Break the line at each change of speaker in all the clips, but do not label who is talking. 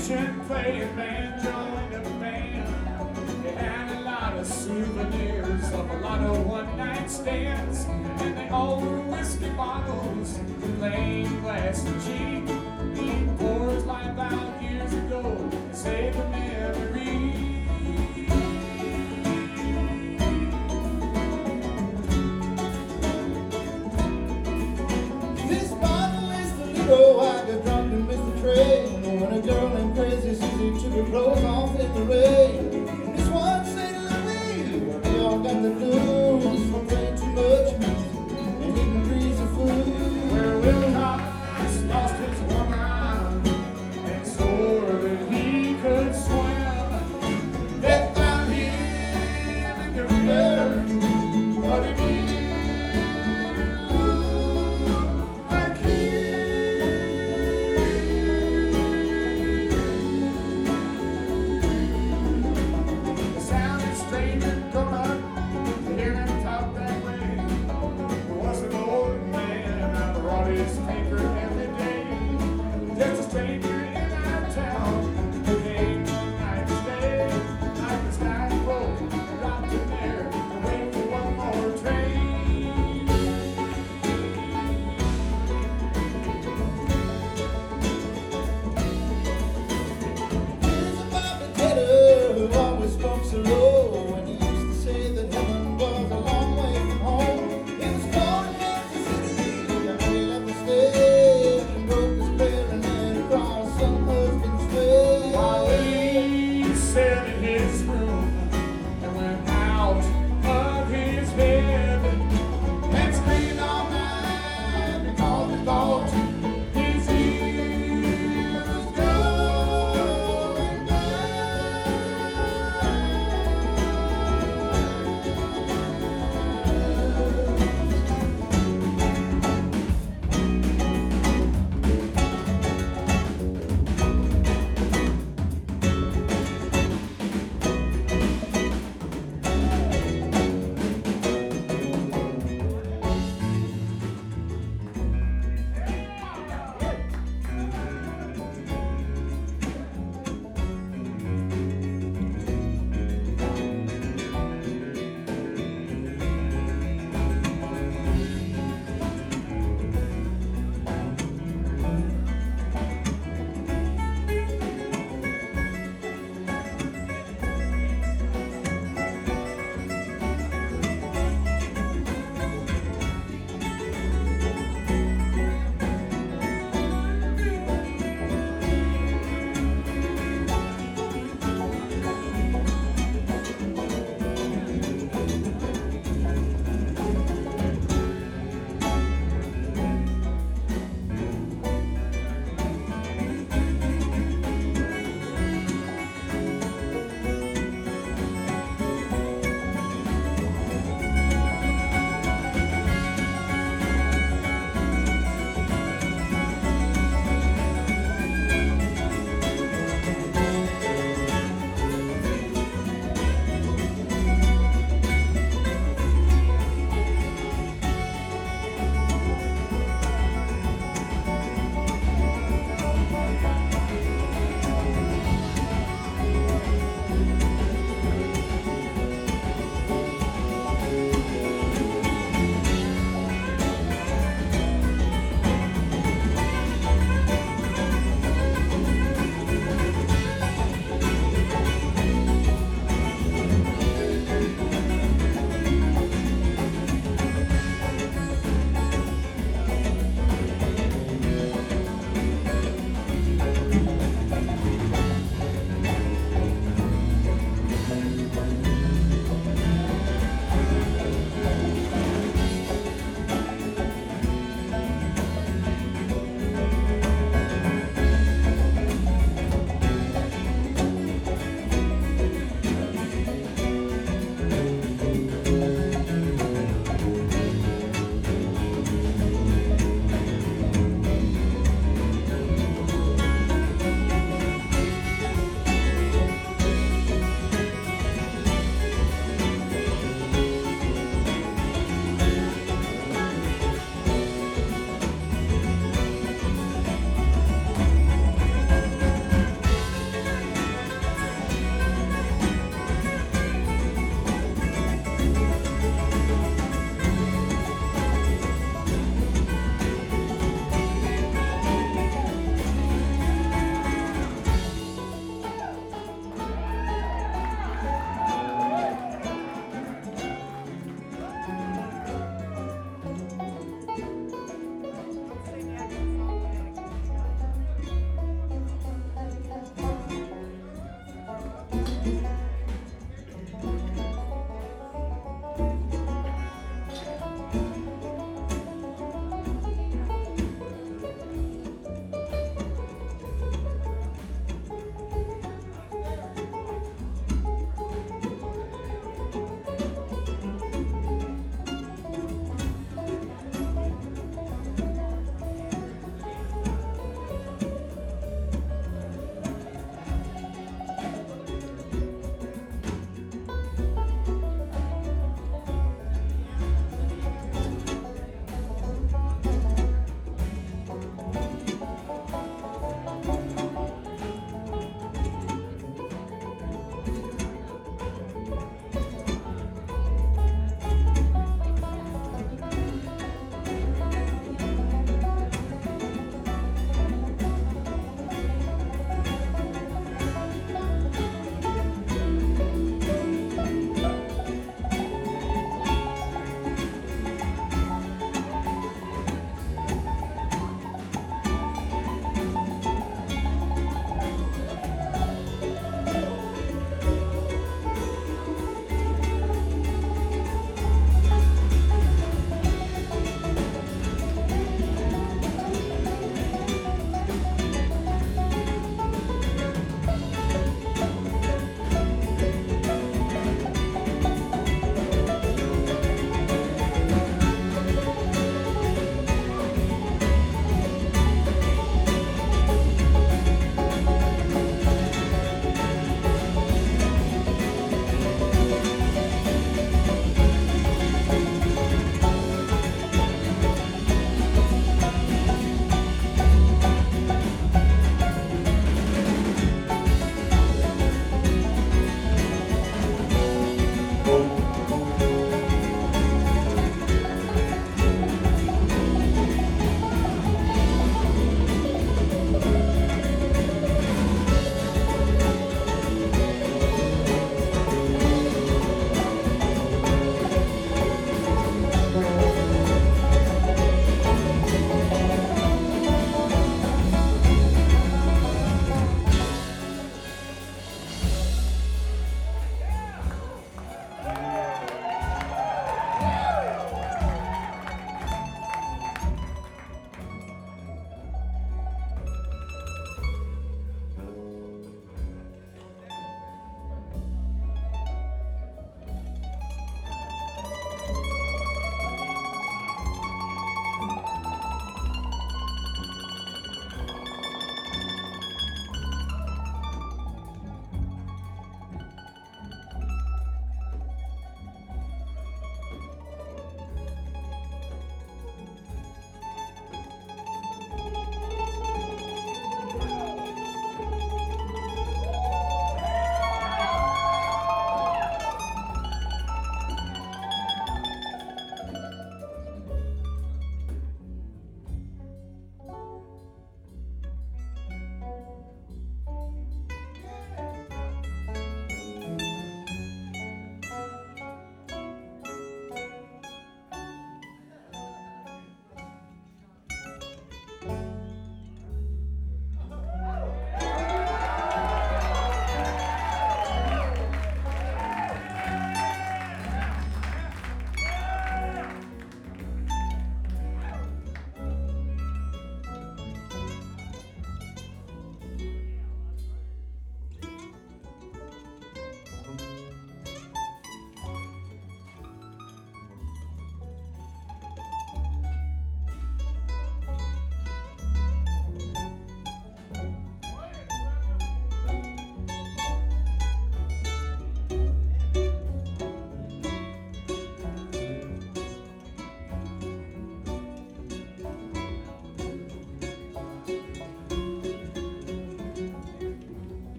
musician playing banjo in a band. They had a lot of souvenirs of a lot of one-night stands, and they all were whiskey bottles, plain glass and cheap. Deep pours life out years ago and save the memory.
This bottle is the little I got drunk and missed the train. When a girl named Crazy Susie took her clothes off in the rain. And this one said, Louis, we all got the blues from playing too much music and eating greasy food.
Where Will Cox lost his woman and swore that he could swim. They found him in the river, but he didn't like him.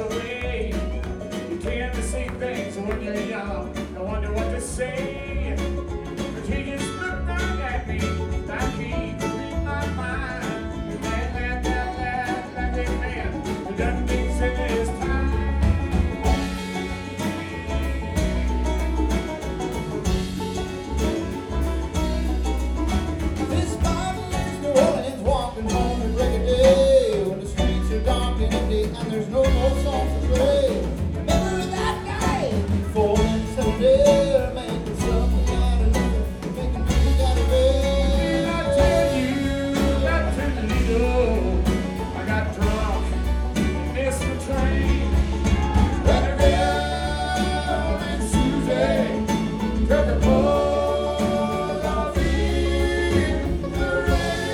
way. You tend to see things when you're young, I wonder what to say. But he just looked right at me like he could read my mind. Like a man who done things in his time.
This bottle is New Orleans, walking home at break of day, when the streets are dark and empty and there's no more songs to play. Remember that night, 4 and 7 days, making something out of nothing, making music out of it.
I tell you, not too little, I got drunk and missed the train. Running down and Susie took a pull off in the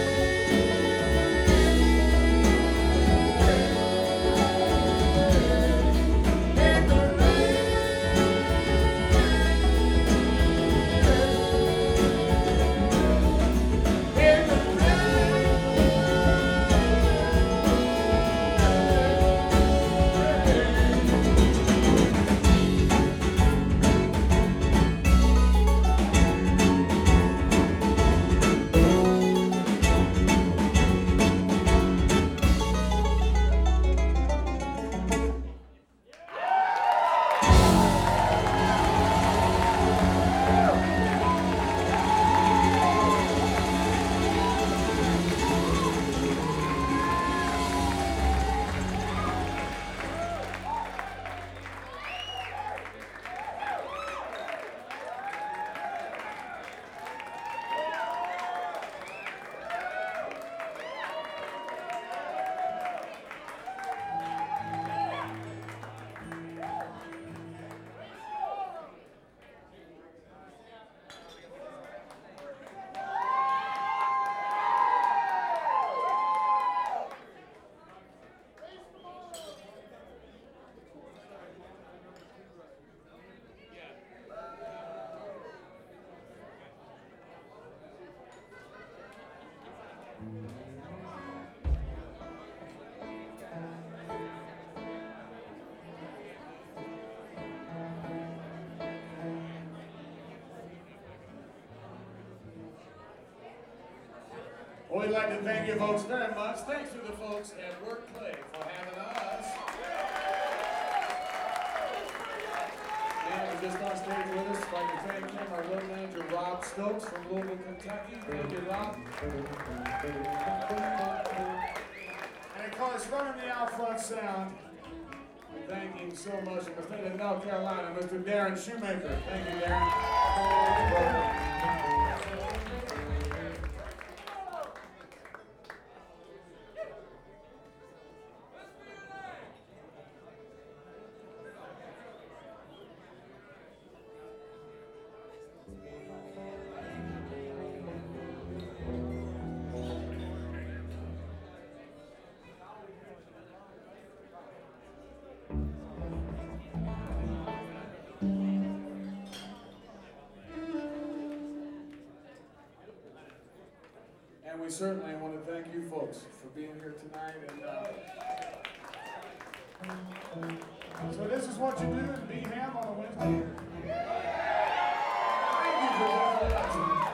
Well, we'd like to thank you folks very much. Thanks to the folks at Workplay for having us. And just on stage with us, I'd like to thank him, our road manager, Rob Stokes from Louisville, Kentucky. Thank you, Rob. And of course, running the Out Front Sound, we thank him so much in the state of North Carolina, Mr. Darren Shoemaker. Thank you, Darren. And we certainly want to thank you folks for being here tonight. And so this is what you do in B-Ham on a Wednesday. Thank you for watching.